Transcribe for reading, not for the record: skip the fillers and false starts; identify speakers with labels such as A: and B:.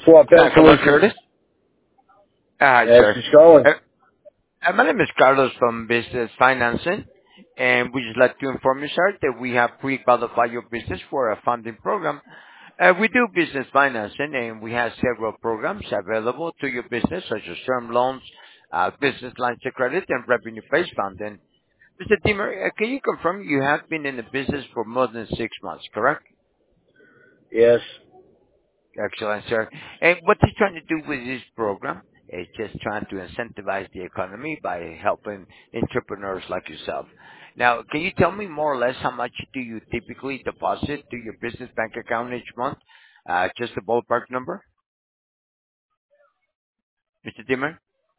A: Swap Bank
B: Hello,
A: Solutions.
B: Curtis. Hi,
A: Yes,
B: sir.
A: it's going.
B: My name is Carlos from Business Financing, and we just like to inform you, sir, that we have pre-qualified your business for a funding program. We do business financing, and we have several programs available to your business, such as term loans, business lines of credit, and revenue-based funding. Mr. Dimmer, can you confirm you have been in the business for more than 6 months, correct?
A: Yes.
B: Excellent, sir. And what he's trying to do with this program is just trying to incentivize the economy by helping entrepreneurs like yourself. Now, can you tell me more or less how much do you typically deposit to your business bank account each month? Just a ballpark number, Mr. Dimmer?